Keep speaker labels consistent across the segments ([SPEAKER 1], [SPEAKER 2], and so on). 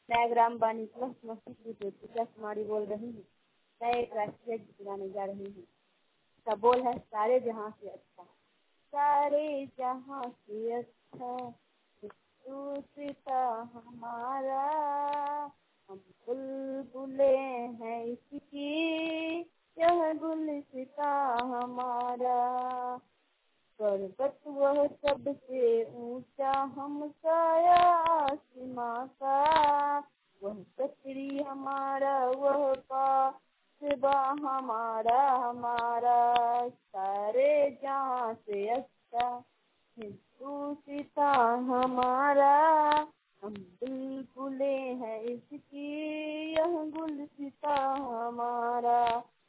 [SPEAKER 1] Diagram बानी plus मस्ती कुमारी बोल रही हूँ। मैं एक राष्ट्रीय गीत गाने जा रही हूँ। इसका बोल है सारे जहां से अच्छा। सारे जहां से अच्छा दूसरा हमारा, हम बुलबुले हैं इसकी, यह गुलसिता हमारा। पर्वत वह सबसे ऊंचा, हम साया आसमां का। वह कचरी हमारा, वह पासबा हमारा हमारा। सारे जहां से अच्छा हिंदुस्ता हमारा, हम बुलबुले हैं इसकी, यह गुलसिता हमारा।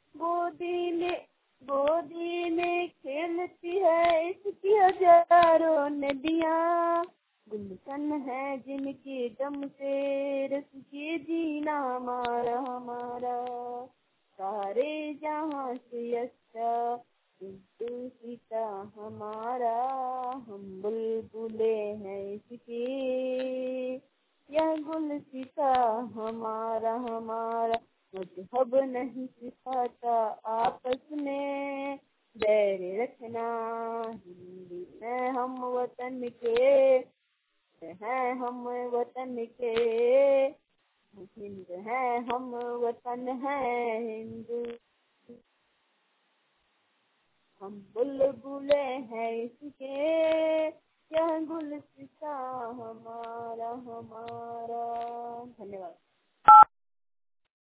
[SPEAKER 1] गोदी में खेलती है इसकी हजारों नदियाँ, गुलशन है जिनके दम से रस के जीना हमारा हमारा। सारे जहां से अच्छा हिंदुस्ता हमारा, हम बुलबुले हैं इसकी, यह गुलसिता हमारा हमारा। मजहब नहीं सिखाता आपस में बैर रखना, हिंदी हैं हम वतन के, हैं हम वतन के, हिंद हैं हम वतन हैं हिंदू। हम बुलबुले हैं इसके, यह गुलसिता हमारा हमारा। धन्यवाद।